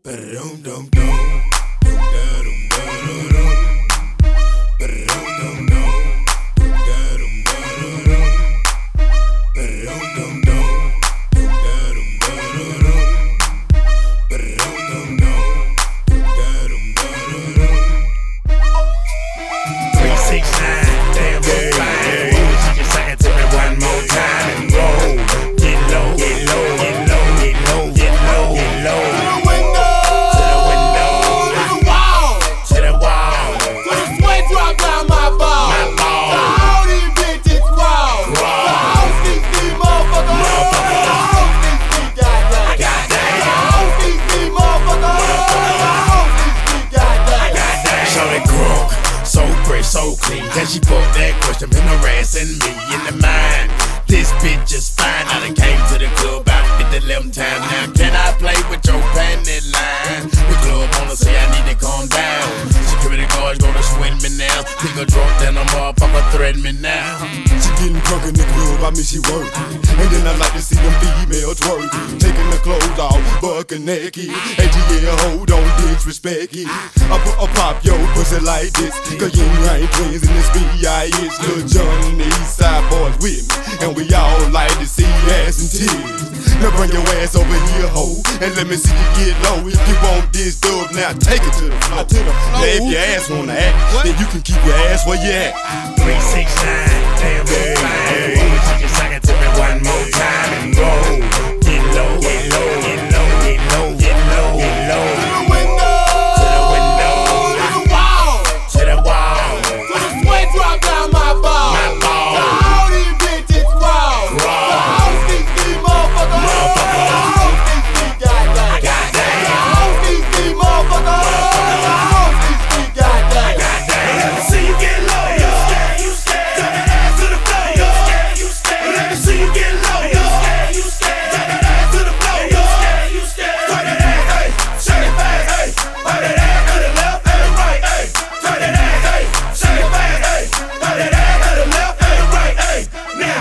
So clean, can she put that question, been harassing me in the mind? This bitch is fine, I done came to the club about 50-11 times. Now can I play with your panty line? The club wanna say I need to calm down. Security guards gonna sweat me now. Nigga drunk, then a motherfucker threaten me now. She getting drunk in the club, I mean she working. And then I like to see them females twerking, taking the clothes off, bucking naked. And yeah, hold on, disrespect it. I pop your pussy like this, cause you ain't twins in this B.I.H. Lil Jon and the East Side boys with me, and we all like to see ass and titties. Now bring your ass over here, ho, and let me see you get low. If you want this dub, now take it to the floor. Now if your ass wanna act, then you can keep your ass where you at. 369, damn good, fine. She just suck it to me one more time and roll. Get low, get low, get low, get low, get low, get low. To the window, to the window, to the wall, to the wall. to the sweat drop down my ball. My ball. To all these bitches raw. To all these motherfuckers. To all these goddamn. To all these motherfuckers. To all these goddamn. Let me see you get low, you scared, you scared. Turn that ass to the floor, you scared, you scared. Let me see you get low, you scared, you scared. Turn that ass to the floor, you scared, you scared. Turn that ass, hey, shake it fast, hey. Turn that ass to the left and the right, hey. Turn that ass, hey, shake it fast, hey. Turn that ass to the left and the right, hey. Now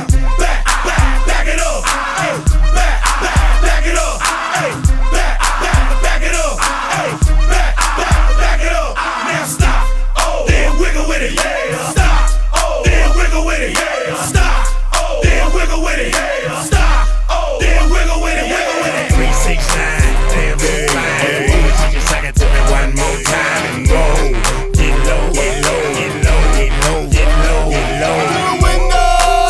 back it up, hey. Back it up, hey. Back it up, hey. Back it up. Now stop, oh, then wiggle with it, yeah. Stop, oh, then wiggle with it, yeah. Stop, oh, then wiggle with it, yeah. Stop, oh, then wiggle with it, wiggle with it. 369, damn good, fine. She just suck it to me one more time and roll. Get low, get low, get low, get low, get low, get low. To the window,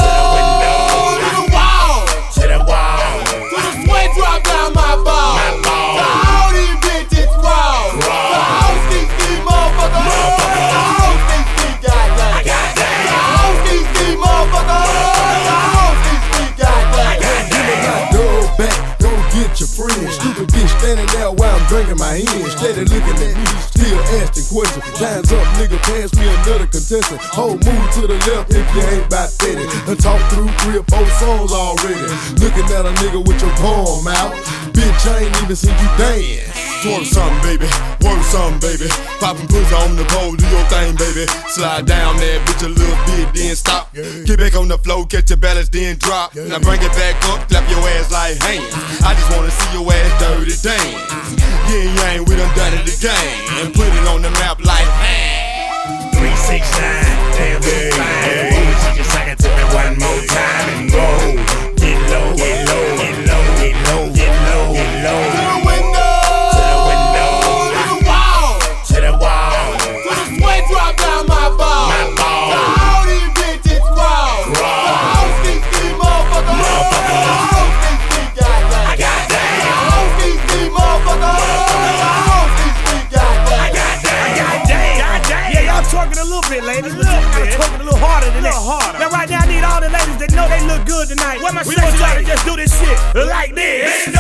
to the wall, To the wall, to the sweat drop down my ball. my ball. To all these bitches raw. To all these motherfuckers. To all these goddamn. To all these motherfuckers. To all these goddamn. Give me my dog back, go get your friend. Stupid bitch standing there while I'm drinking my hand. Steady looking at me, still asking questions. Time's up, nigga, pass me another contestant. Whole move to the left if you ain't about 30. Done talked through 3 or 4 songs already. Looking at a nigga with your palm out. Bitch, I ain't even seen you dance. Twerk something, baby. Work something, baby. Poppin' pussy on the pole, do your thing, baby. Slide down that bitch a little bit, then stop. Get back on the floor, catch your balance, then drop. Now bring it back up, clap your ass like hands. I just wanna see your ass dirty dance. Yeah, we done done it again. And put it on the map like, hey. 369, damn good, fine. She just suck it to me one more time and roll. Get low, get low, get low, get low, get low, get low. To the window, To the window, to the wall, to the wall. to the sweat drop down my ball. My ball. To all these bitches raw. To all these motherfuckers. To all these goddamn. To all these motherfuckers. To all these goddamn. Yeah, y'all twerking a little bit, ladies. Gotta twerking a little harder than that. Now right now I need all the ladies that know they look good tonight. We want y'all to just do this shit like this.